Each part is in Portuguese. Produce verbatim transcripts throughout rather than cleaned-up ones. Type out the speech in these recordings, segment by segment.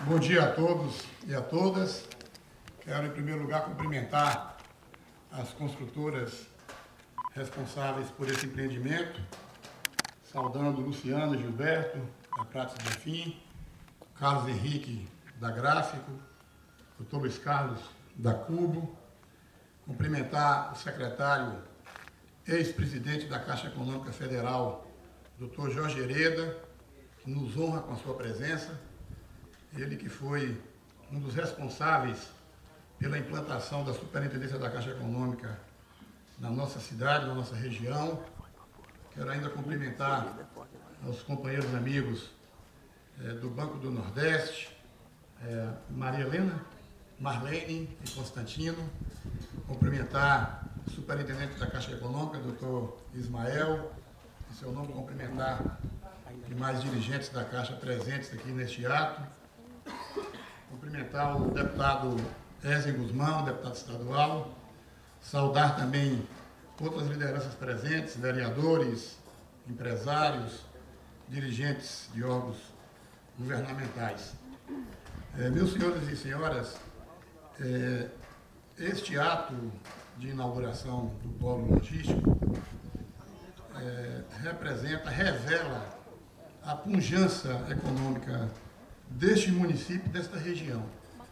Bom dia a todos e a todas. Quero, em primeiro lugar, cumprimentar as construtoras responsáveis por esse empreendimento, saudando Luciano Gilberto, da Prates Bonfim, Carlos Henrique, da Gráfico, doutor Luiz Carlos, da Cubo, cumprimentar o secretário, ex-presidente da Caixa Econômica Federal, doutor Jorge Hereda, que nos honra com a sua presença, ele que foi um dos responsáveis pela implantação da Superintendência da Caixa Econômica na nossa cidade, na nossa região. Quero ainda cumprimentar os companheiros amigos é, do Banco do Nordeste, é, Maria Helena, Marlene e Constantino, cumprimentar o superintendente da Caixa Econômica, doutor Ismael, em seu nome cumprimentar demais dirigentes da Caixa presentes aqui neste ato, cumprimentar o deputado Ézio Guzmão, deputado estadual, saudar também outras lideranças presentes, vereadores, empresários, dirigentes de órgãos governamentais. É, meus senhores e senhoras, é, este ato de inauguração do polo logístico é, representa, revela a pujança econômica deste município, desta região.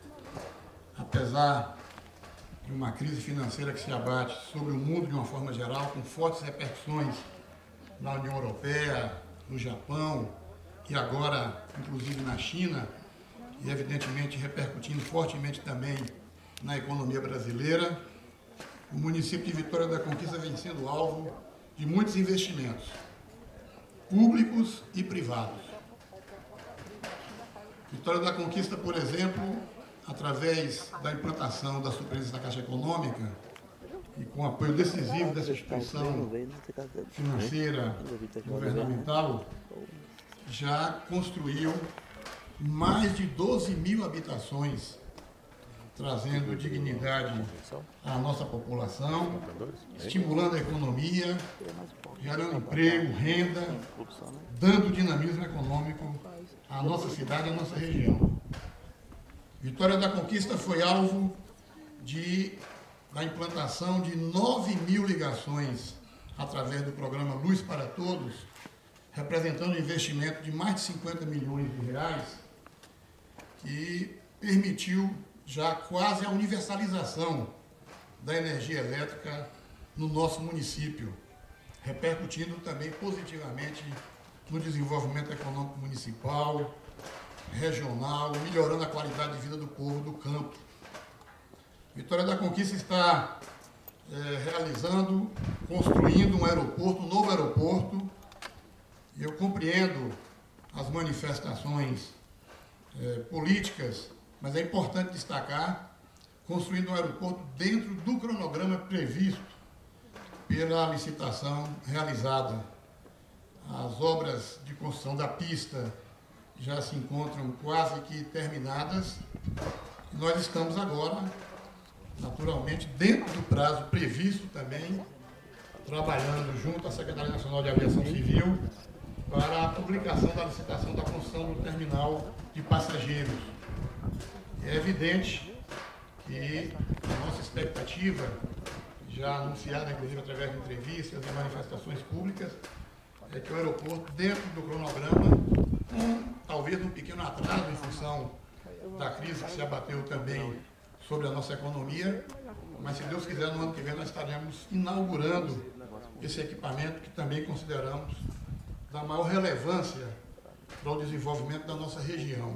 Apesar de uma crise financeira que se abate sobre o mundo de uma forma geral, com fortes repercussões na União Europeia, no Japão e agora, inclusive, na China, e evidentemente repercutindo fortemente também na economia brasileira, o município de Vitória da Conquista vem sendo alvo de muitos investimentos, públicos e privados. Vitória da Conquista, por exemplo, através da implantação da Superintendência da Caixa Econômica e com apoio decisivo dessa instituição financeira governamental, já construiu mais de doze mil habitações, trazendo dignidade à nossa população, estimulando a economia, gerando emprego, renda, dando dinamismo econômico à nossa cidade e à nossa região. Vitória da Conquista foi alvo de, da implantação de nove mil ligações através do programa Luz para Todos, representando um investimento de mais de cinquenta milhões de reais, que permitiu já quase a universalização da energia elétrica no nosso município, repercutindo também positivamente no desenvolvimento econômico municipal, regional, melhorando a qualidade de vida do povo do campo. Vitória da Conquista está é, realizando, construindo um aeroporto, um novo aeroporto, e eu compreendo as manifestações é, políticas, mas é importante destacar, construindo um aeroporto dentro do cronograma previsto pela licitação realizada. As obras de construção da pista já se encontram quase que terminadas. E nós estamos agora, naturalmente, dentro do prazo previsto também, trabalhando junto à Secretaria Nacional de Aviação Civil para a publicação da licitação da construção do terminal de passageiros. É evidente que a nossa expectativa, já anunciada inclusive através de entrevistas e manifestações públicas, é que o aeroporto, dentro do cronograma, com talvez um pequeno atraso em função da crise que se abateu também sobre a nossa economia, mas se Deus quiser, no ano que vem nós estaremos inaugurando esse equipamento que também consideramos da maior relevância para o desenvolvimento da nossa região.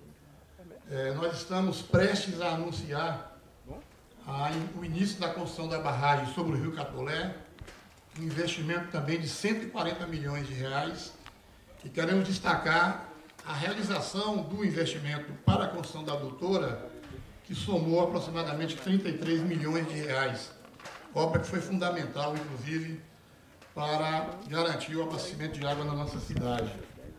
É, nós estamos prestes a anunciar a, o início da construção da barragem sobre o Rio Catolé, um investimento também de cento e quarenta milhões de reais, e queremos destacar a realização do investimento para a construção da adutora, que somou aproximadamente trinta e três milhões de reais, obra que foi fundamental, inclusive, para garantir o abastecimento de água na nossa cidade.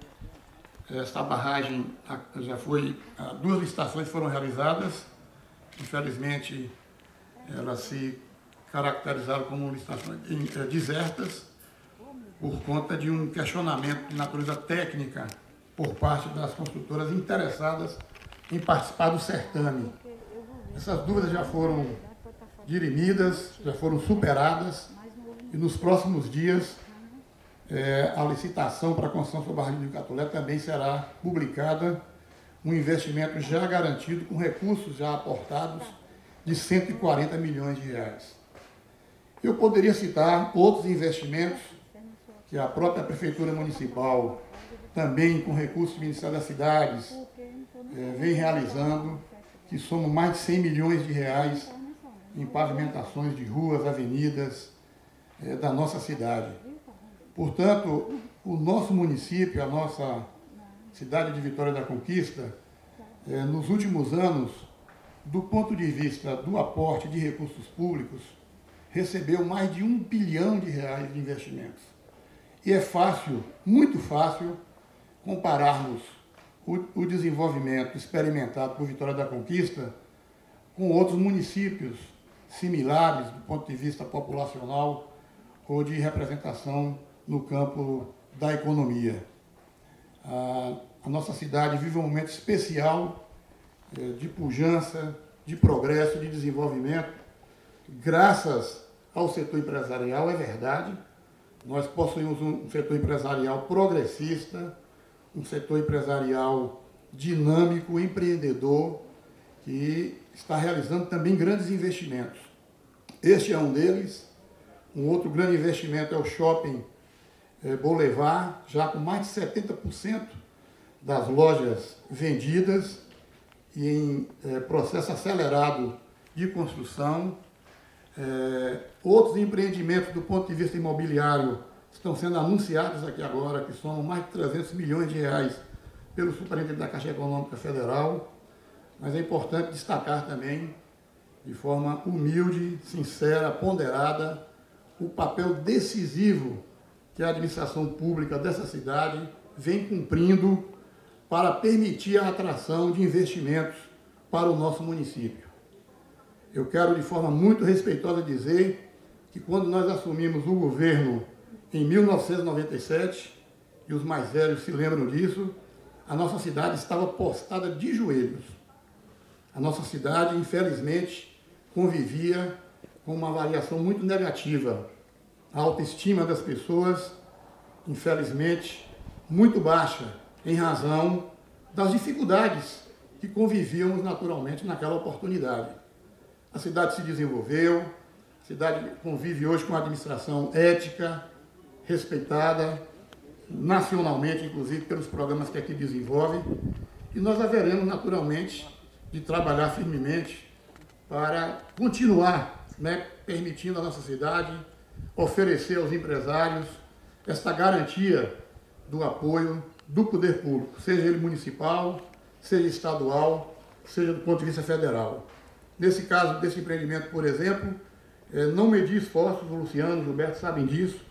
Esta barragem já foi, duas licitações foram realizadas, infelizmente elas se caracterizaram como licitações desertas por conta de um questionamento de natureza técnica por parte das construtoras interessadas em participar do certame. Essas dúvidas já foram dirimidas, já foram superadas, e nos próximos dias é, a licitação para a construção sobre a Barra do Catolé também será publicada, um investimento já garantido, com recursos já aportados de cento e quarenta milhões de reais. Eu poderia citar outros investimentos que a própria Prefeitura Municipal, também com recursos do Ministério das Cidades, é, vem realizando, que somam mais de cem milhões de reais em pavimentações de ruas, avenidas é, da nossa cidade. Portanto, o nosso município, a nossa cidade de Vitória da Conquista, é, nos últimos anos, do ponto de vista do aporte de recursos públicos, recebeu mais de um bilhão de reais de investimentos. E é fácil, muito fácil, compararmos o, o desenvolvimento experimentado por Vitória da Conquista com outros municípios similares do ponto de vista populacional ou de representação no campo da economia. A, a nossa cidade vive um momento especial eh, de pujança, de progresso, de desenvolvimento, graças ao setor empresarial, é verdade. Nós possuímos um setor empresarial progressista, um setor empresarial dinâmico, empreendedor, que está realizando também grandes investimentos. Este é um deles. Um outro grande investimento é o Shopping eh, Boulevard, já com mais de setenta por cento das lojas vendidas e em eh, processo acelerado de construção. É, outros empreendimentos do ponto de vista imobiliário estão sendo anunciados aqui agora, que somam mais de trezentos milhões de reais pelo superintendente da Caixa Econômica Federal, mas é importante destacar também, de forma humilde, sincera, ponderada, o papel decisivo que a administração pública dessa cidade vem cumprindo para permitir a atração de investimentos para o nosso município. Eu quero, de forma muito respeitosa, dizer que quando nós assumimos o governo em mil novecentos e noventa e sete, e os mais velhos se lembram disso, a nossa cidade estava postada de joelhos. A nossa cidade, infelizmente, convivia com uma avaliação muito negativa. A autoestima das pessoas, infelizmente, muito baixa, em razão das dificuldades que convivíamos naturalmente naquela oportunidade. A cidade se desenvolveu, a cidade convive hoje com uma administração ética, respeitada, nacionalmente, inclusive, pelos programas que aqui desenvolve, e nós haveremos, naturalmente, de trabalhar firmemente para continuar, né, permitindo à nossa cidade oferecer aos empresários esta garantia do apoio do poder público, seja ele municipal, seja estadual, seja do ponto de vista federal. Nesse caso desse empreendimento, por exemplo, não medi esforços, o Luciano, o Gilberto sabem disso,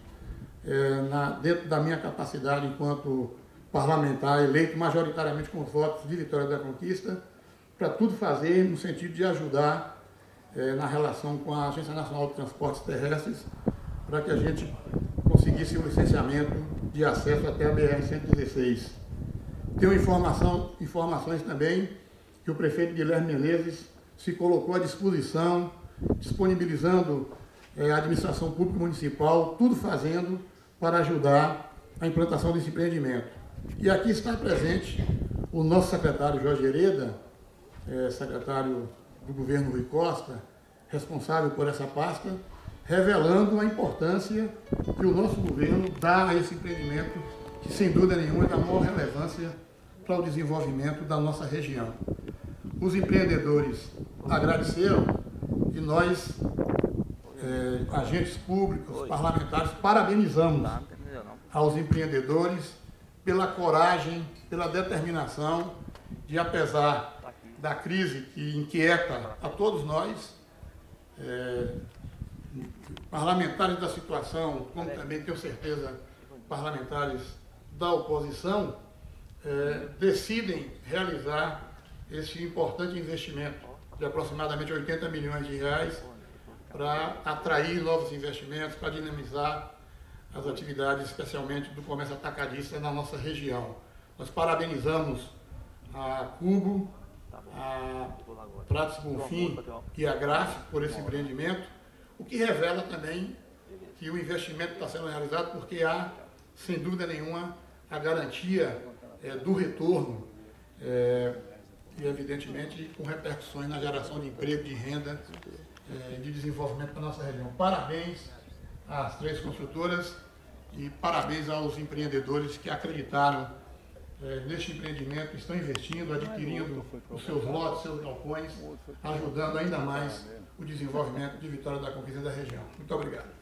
na, dentro da minha capacidade enquanto parlamentar eleito majoritariamente com os votos de Vitória da Conquista, para tudo fazer no sentido de ajudar na relação com a Agência Nacional de Transportes Terrestres, para que a gente conseguisse o licenciamento de acesso até a B R cento e dezesseis. Tenho informação, informações também que o prefeito Guilherme Menezes se colocou à disposição, disponibilizando é, a administração pública municipal, tudo fazendo para ajudar a implantação desse empreendimento. E aqui está presente o nosso secretário Jorge Hereda, é, secretário do governo Rui Costa, responsável por essa pasta, revelando a importância que o nosso governo dá a esse empreendimento, que sem dúvida nenhuma é da maior relevância para o desenvolvimento da nossa região. Os empreendedores agradeceram e nós, eh, agentes públicos, parlamentares, parabenizamos aos empreendedores pela coragem, pela determinação de, apesar da crise que inquieta a todos nós, eh, parlamentares da situação, como também tenho certeza parlamentares da oposição, eh, decidem realizar esse importante investimento de aproximadamente oitenta milhões de reais para atrair novos investimentos, para dinamizar as atividades, especialmente do comércio atacadista na nossa região. Nós parabenizamos a Cubo, a Pratos Bonfim e a Graf por esse empreendimento, o que revela também que o investimento está sendo realizado porque há, sem dúvida nenhuma, a garantia é, do retorno é, e, evidentemente, com repercussões na geração de emprego, de renda e é, de desenvolvimento para a nossa região. Parabéns às três construtoras e parabéns aos empreendedores que acreditaram é, neste empreendimento, estão investindo, adquirindo os seus lotes, seus galpões, ajudando ainda mais o desenvolvimento de Vitória da Conquista da região. Muito obrigado.